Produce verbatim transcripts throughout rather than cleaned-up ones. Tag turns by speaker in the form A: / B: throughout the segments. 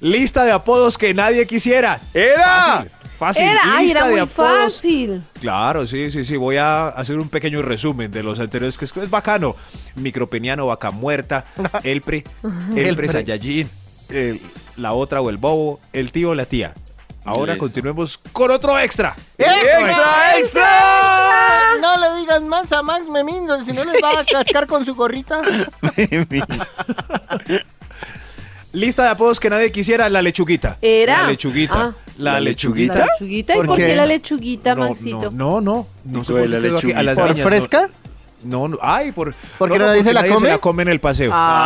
A: Lista de apodos que nadie quisiera.
B: ¡Era!
A: Fácil. Fácil.
C: Era, ay,
A: Lista
C: era
A: de
C: muy
A: apodos.
C: fácil.
A: Claro, sí, sí, sí. Voy a hacer un pequeño resumen de los anteriores, que es, es bacano. Micropeniano, vaca muerta, Elpre, Elpre,
D: Elpre.
A: Saiyajin, el- la otra o el bobo, el tío o la tía. Ahora
B: Listo.
A: continuemos con otro extra.
B: ¡Extra, extra!
D: No le digan más a Max Memindo, si no les va a cascar con su gorrita.
A: Lista de apodos que nadie quisiera, la lechuguita.
C: Era.
A: La lechuguita.
C: Ah.
A: La
B: ¿La
A: lechuguita.
C: La lechuguita. ¿Y
D: ¿Por
C: por qué
D: qué?
C: la lechuguita,
A: No,
C: Maxito?
A: no, no, no. No
B: ¿Y
A: sé
B: cuál
A: por
B: es
A: qué
B: la
A: quedó aquí. A las
D: ¿Por
A: niñas,
D: fresca?
A: No, no. Ay, por.
D: ¿Porque
A: no, no,
D: nadie se la
A: nadie
D: come?
A: se la come en el paseo.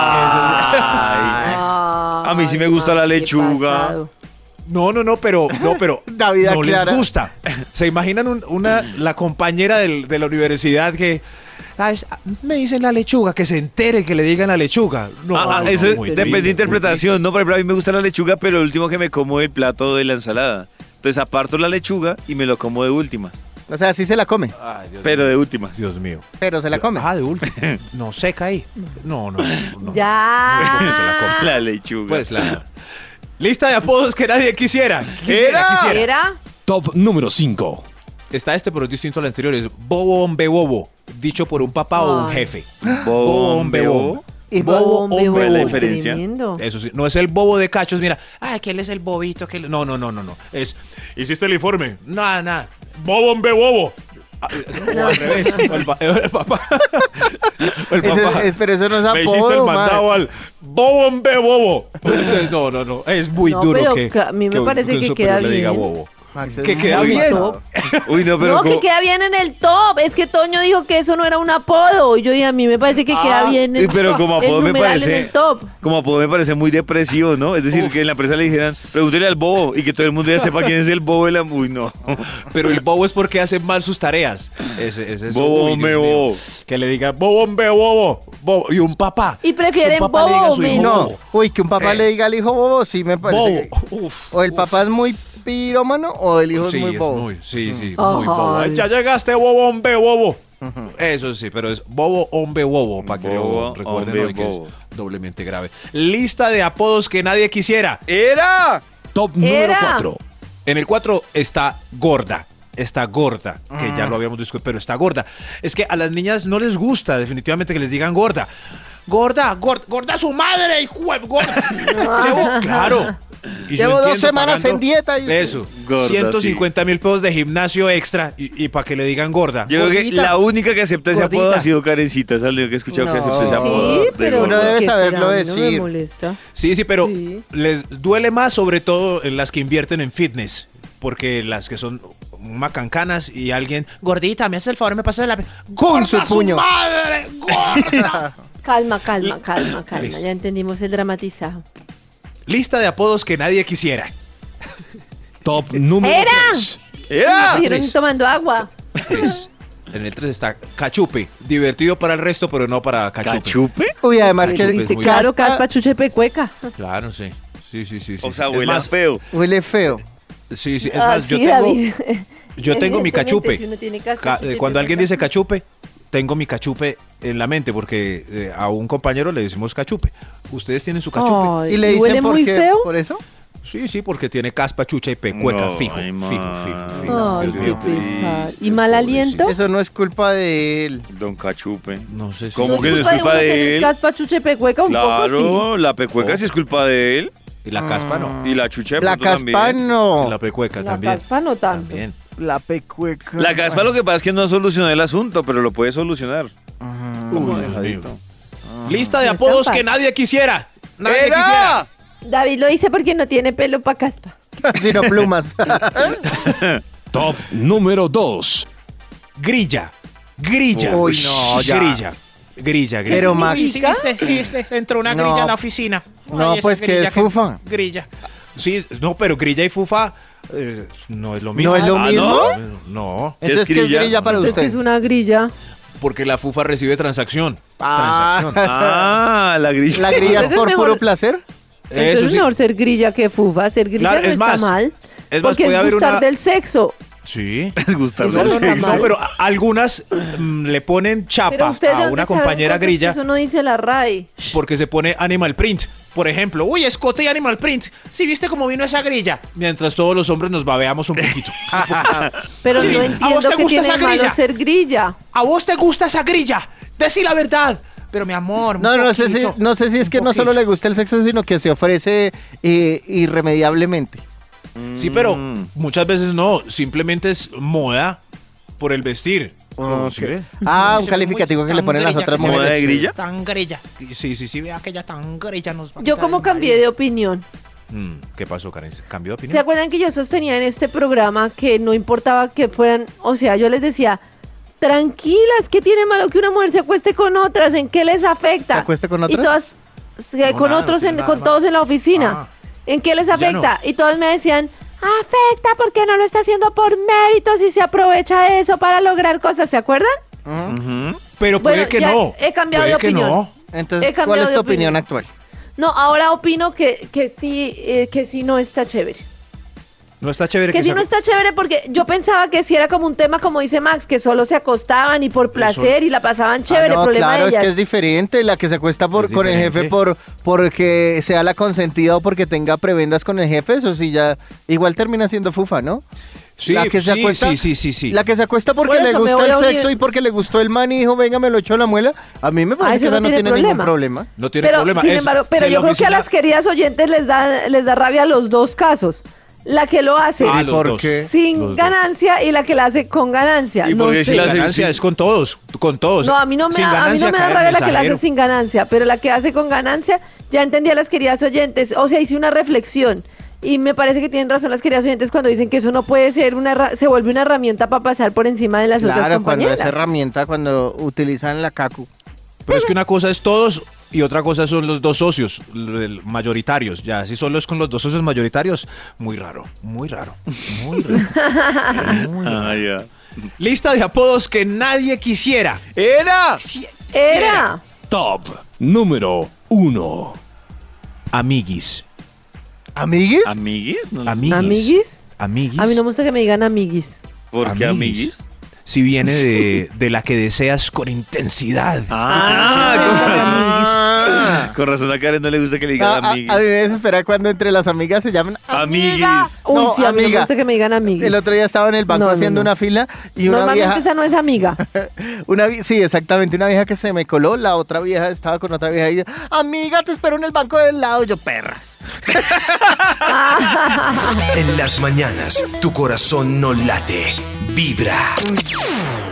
B: Ay. A mí sí me gusta la
C: Max, qué
B: lechuga.
C: pasado.
A: No, no, no, pero, no, pero
D: David
A: no
D: aclara.
A: les gusta. ¿Se imaginan un- una, la compañera del- de la universidad que "Ah, es- me dicen la lechuga, que se entere que le digan la lechuga"? No,
B: Ah, ah,
A: no,
B: eso
A: no, muy
B: depende de
A: triste,
B: interpretación, ¿no? Por ejemplo, a mí me gusta la lechuga, pero el último que me como es el plato de la ensalada. Entonces aparto la lechuga y me lo como de últimas.
D: O sea, sí se la come,
A: Ay, Dios
B: Pero
A: mío.
B: de últimas.
A: Dios mío.
D: pero se la come.
A: Ah, de último. No, seca ahí. No, no, no.
C: Ya.
A: No se la come.
B: La lechuga.
A: Pues la... Lista de apodos que nadie quisiera. Quisiera,
B: Era.
A: quisiera.
C: Era.
E: Top número cinco.
A: Está este, pero es distinto al anterior. Es bobo, hombre, bobo. Dicho por un papá o un
C: Ay.
A: jefe.
B: Bobo,
A: hombre, bobo.
D: Y
A: Bobo,
C: Hombre,
A: hombre,
B: ¿cuál es la
C: bobo,
B: diferencia?
C: tremendo.
A: Eso sí, no es el bobo de cachos, mira, ay, que él es el bobito, que él... No, no, no, no, no. Es, ¿hiciste el informe? Nada, nada. Bobo, hombre, bobo. Ah, O al revés. O el, pa- el papá. O el
D: Ese-
A: papá.
D: es- pero eso no es
A: Me hiciste el
D: apodo,
A: mandado
D: man.
A: al bobo, hombre, bobo. Entonces, no, no, no. Es muy
C: No,
A: duro
C: pero
A: que,
C: ca- a mí me
A: un-
C: parece
A: un
C: que
A: superior
C: queda
A: le diga
C: bien.
A: bobo.
D: Max, es
A: Que
D: muy
A: queda bien.
D: top.
B: Uy, no, pero
C: No, que
B: como-
C: queda bien en el top. Es que Toño dijo que eso no era un apodo. Y yo, y a mí me parece que queda bien
B: uy,
C: el,
B: pero como
C: el
B: apodo me
C: numeral
B: parece-
C: en el top.
B: como apodo me parece muy depresivo, ¿no? Es decir, que en la empresa le dijeran, pregúntele al bobo y que todo el mundo ya sepa quién es el bobo de la... Uy, no.
A: Pero el bobo es porque hace mal sus tareas. Ese, ese es
B: Bobo,
A: uy,
B: hombre,
A: Dios mío.
B: bobo.
A: Que le diga bobo, hombre, bobo. bobo. Y un papá.
C: Y prefieren
A: Que un papá le diga a
C: bobo
A: su
C: o
A: hijo,
C: menos.
D: No,
A: bobo.
D: uy, que un papá
A: Eh.
D: le diga al hijo bobo, sí me parece.
A: Bobo.
D: que-
A: Uf,
D: O el
A: uf.
D: papá es muy pirómano o el hijo
A: Sí,
D: es muy
A: es
D: bobo.
A: muy- sí, sí,
C: Ajá.
A: muy bobo. Ay, ya llegaste, bobo, hombre, bobo. Eso sí, pero es bobo, hombre, bobo, para que
B: Bobo,
A: lo recuerden
B: hombre,
A: hoy que
B: bobo.
A: es doblemente grave. Lista de apodos que nadie quisiera.
B: ¡Era!
E: Top número
C: Era.
E: cuatro.
A: En el cuatro está gorda. Está gorda, que ya lo habíamos discutido, pero está gorda. Es que a las niñas no les gusta definitivamente que les digan gorda. Gorda, gorda, gorda su madre, hijo de- gorda. Llevo, claro. Y yo
D: Llevo dos
A: entiendo,
D: semanas en dieta y usted-
A: Eso,
B: Gorda,
A: ciento cincuenta mil pesos de gimnasio extra y, y para que le digan gorda.
B: Yo creo que
A: Gordita.
B: la única que acepta ese apodo
A: Gordita.
B: ha sido Karencita, es la única que he escuchado que
D: No.
B: acepta ese apodo.
C: Sí,
B: de
C: pero
B: gorda.
D: Uno debe
C: ¿por qué
D: saberlo
C: será? A mí No me
D: decir.
C: molesta.
A: Sí, sí, pero
C: Sí.
A: les duele más sobre todo en las que invierten en fitness. Porque las que son macancanas y alguien, gordita, me hace el favor, me pasa la...
D: Con su
A: ¡Gorda
D: puño!
A: madre! ¡Gorda!
C: Calma, calma, calma, calma.
A: Listo.
C: Ya entendimos el dramatizado.
A: Lista de apodos que nadie quisiera.
E: Top número
C: ¡Era!
E: tres.
B: ¡Era!
C: Dijeron
A: tres.
C: tomando agua.
A: Tres. En el tres está cachupe. Divertido para el resto, pero no para cachupe.
B: ¿Cachupe?
D: Uy, además que
A: Pues
C: Dice,
A: muy
C: claro,
D: caspa-
C: caspa, chuche, pecueca.
A: Claro, sí. Sí, sí, sí. sí.
B: O sea,
A: Es
B: huele
A: más,
B: feo.
D: huele feo.
A: Sí, sí. Es
C: Ah,
A: más, yo
C: sí,
A: tengo,
C: David.
A: yo tengo mi
C: Evidentemente,
A: cachupe.
C: si uno tiene caspa,
A: Ca-
C: chuche,
A: eh, Cuando alguien
C: pecueca.
A: dice cachupe, tengo mi cachupe en la mente porque eh, a un compañero le decimos cachupe. ¿Ustedes tienen su cachupe?
C: Ay,
D: ¿Y le dicen
C: huele
D: por
C: muy
D: qué?
C: feo?
D: ¿Por eso?
A: Sí, sí, porque tiene caspa, chucha y pecueca.
B: No,
A: fijo,
B: ay,
A: fijo,
B: man.
A: fijo, fijo.
C: Ay,
A: Dios
C: qué
A: mío.
C: pesar. ¿Y mal aliento?
D: Eso no es culpa de él.
B: Don Cachupe.
A: No sé si...
B: ¿Cómo
C: ¿No
B: que no es
C: uno
B: culpa de
C: tener
B: él?
C: caspa, chuche, pecueca? Un poco sí.
B: Claro, la pecueca
A: Oh.
B: sí es culpa de él.
A: Y la caspa no.
B: Y la chucha de
D: La
B: pronto
D: caspa
B: también.
D: no.
A: La pecueca
C: La
A: también.
C: caspa no tanto.
A: También.
D: La pecueca.
B: La caspa lo que pasa es que no soluciona el asunto, pero lo puede solucionar.
A: Uy, Dios
B: Dejadito.
A: mío. Lista de
C: No
A: apodos
C: está
A: que
C: fácil.
A: nadie quisiera. Nadie quisiera.
B: ¡Era!
C: David lo dice porque no tiene pelo para caspa.
D: Sino plumas.
E: Top número dos.
A: Grilla. Grilla.
D: Uy, no, ya.
A: Grilla. Grilla, grilla.
D: Pero Max,
C: Sí, viste,
F: sí, viste, entró una
D: No.
F: grilla en la oficina.
D: no,
F: Ay, esa
D: pues que
F: grilla
D: es fufa.
F: Grilla.
A: Sí, no, pero grilla y fufa eh, no es lo mismo.
D: ¿No es lo
B: Ah,
D: mismo?
B: ¿no?
A: No,
D: Entonces,
B: ¿Qué
D: ¿qué
B: es
D: es
B: grilla?
D: grilla para
C: Entonces, que
D: usted?
C: es una grilla.
A: porque la fufa recibe transacción.
D: Ah.
A: Transacción.
B: Ah, la grilla.
D: ¿La grilla es
C: Entonces
D: por
C: mejor-
D: puro placer?
C: Entonces
A: Eso
C: es
A: sí.
C: mejor ser grilla que fufa. Ser grilla
A: Claro,
C: no
A: es
C: está
A: más,
C: mal.
A: Es más,
C: Porque
A: puede
C: es
A: haber
C: gustar
A: una...
C: del sexo.
A: Sí.
B: Les gusta
C: Eso
B: el
C: no está
B: sexo.
C: mal.
A: No, pero a- algunas mm, le ponen
C: Pero
A: chapa
C: ustedes de
A: a
C: dónde
A: una
C: saben
A: compañera
C: cosas que
A: grilla
C: eso no dice la R A I.
A: porque se pone Animal Print. Por ejemplo, uy, escote y Animal Print. ¿Sí viste cómo vino esa grilla? Mientras todos los hombres nos babeamos un poquito.
C: Pero
A: Sí.
C: no
A: ¿A vos
C: entiendo
A: te
C: que
A: gusta
C: tiene
A: esa
C: de malo
A: grilla?
C: ser grilla.
A: ¿A vos te gusta esa grilla? Decí la verdad. Pero mi amor, un
D: No, no sé, si,
A: poquito,
D: no sé si es
A: un
D: que no solo
A: poquito.
D: le gusta el sexo, sino que se ofrece eh, irremediablemente.
A: Sí, pero
B: Mm.
A: muchas veces no. Simplemente es moda por el vestir.
D: Ok.
A: ¿Sí ve?
D: Ah, un
F: Ese
D: calificativo
F: muy
D: que le
F: tan
D: ponen las
F: grilla
D: otras
F: que se ve.
B: ¿Moda de
D: mujeres.
B: grilla?
F: Tan grilla.
A: Sí, sí, sí.
F: Vea aquella tan grilla nos va a
C: Yo
F: quitar
C: como
F: el
C: cambié
F: marido.
C: de opinión.
A: Mm, ¿Qué pasó, Karen? ¿Cambió de
C: ¿Se
A: opinión?
C: acuerdan que yo sostenía en este programa que no importaba que fueran, o sea, yo les decía, tranquilas, ¿qué tiene malo que una mujer se acueste con otras? ¿En qué les afecta?
D: ¿Se acueste con
C: Y
D: otras?
C: todas, se-
A: No,
C: con
A: nada,
C: otros,
A: no
C: en-
A: tiene nada
C: con
A: de
C: todos
A: malo.
C: en la oficina.
A: Ah.
C: ¿En qué les
A: Ya
C: afecta?
A: no.
C: Y todos me decían, afecta porque no lo está haciendo por méritos y se aprovecha eso para lograr cosas, ¿se acuerdan?
B: Ujú.
A: Pero puede
C: Bueno,
A: que
C: ya
A: no.
C: he cambiado de
A: Puede que
C: opinión.
A: no.
D: Entonces,
C: He cambiado
D: ¿cuál es
C: de
D: tu opinión
C: opinión.
D: actual?
C: No, ahora opino que, que sí, eh, que sí no está chévere.
A: No está chévere
C: Que
A: que
C: sí
A: se-
C: no está chévere porque yo pensaba que sí era como un tema, como dice Max, que solo se acostaban y por placer y la pasaban chévere,
D: Ah, no,
C: problema
D: claro,
C: de
D: es
C: ellas.
D: que es diferente la que se acuesta por,
A: Es
D: con el
A: diferente.
D: jefe por porque sea la consentida o porque tenga prebendas con el jefe, eso sí ya igual termina siendo fufa, ¿no?
A: Sí,
D: la que se
A: sí,
D: acuesta,
A: sí, sí, sí, sí.
D: La que se acuesta porque
C: Por
D: le
C: eso me
D: gusta
C: voy
D: el
C: a unir.
D: sexo y porque le gustó el man y dijo, venga, me lo echó a la muela, a mí me
C: Ah,
D: parece
C: eso
D: que esa
C: no
D: no
C: tiene
D: tiene ningún
C: problema.
D: problema.
A: No tiene
C: pero,
A: problema.
C: sin
A: Es-
C: embargo, pero
A: si en
C: yo
A: la
C: creo que a
A: oficina-
C: las queridas oyentes les da, les da rabia los dos casos. La que lo hace
A: Ah,
D: ¿Y
A: los
D: por
A: dos.
D: qué?
C: sin
A: los dos.
C: ganancia y la que la hace con ganancia.
B: ¿Y
C: No
B: por qué
C: sé.
B: si la
A: Sin
B: hace-
A: ganancia
B: sí.
A: es con todos, con todos.
C: No, a mí no me,
A: Sin
C: da, a mí
A: ganancia
C: no me da
A: cae
C: rabia la que la hace
A: mensajero.
C: sin ganancia, pero la que hace con ganancia, ya entendí a las queridas oyentes. O sea, hice una reflexión y me parece que tienen razón las queridas oyentes cuando dicen que eso no puede ser una, herra- se vuelve una herramienta para pasar por encima de las otras
D: Claro, cuando
C: compañeras.
D: es herramienta, cuando utilizan la cacu.
A: Pero es que una cosa es todos y otra cosa son los dos socios el- mayoritarios. Ya, si solo es con los dos socios mayoritarios, muy raro, muy raro, muy raro. Muy raro.
B: Ah, ya.
A: Lista de apodos que nadie quisiera.
B: ¡Era!
C: Era.
E: Top número uno.
A: Amiguis.
D: ¿Amiguis?
B: ¿Amiguis? No,
A: Amiguis.
C: ¿Amiguis?
A: Amiguis.
C: A mí no me gusta que me digan amiguis.
B: ¿Por qué
A: amiguis.
B: amiguis?
A: Si viene de, de la que deseas con intensidad.
B: Ah,
C: Ah,
B: con razón.
D: Ah.
B: Con razón a Karen no le gusta que le
D: No,
B: digan
D: a, a
B: amiguis.
D: mí me desespera cuando entre las amigas se llaman
B: Amiguis.
C: Uy,
D: No,
C: sí, a mí no me
D: amiga.
C: gusta que me digan amiguis.
D: El otro día estaba en el banco
C: No, no,
D: haciendo
C: no.
D: una fila y una
C: Normalmente
D: vieja,
C: esa no es amiga.
D: una vi- sí, exactamente, una vieja que se me coló, la otra vieja estaba con otra vieja y dice, amiga, te espero en el banco del lado, y yo, perras.
G: En las mañanas, tu corazón no late, vibra.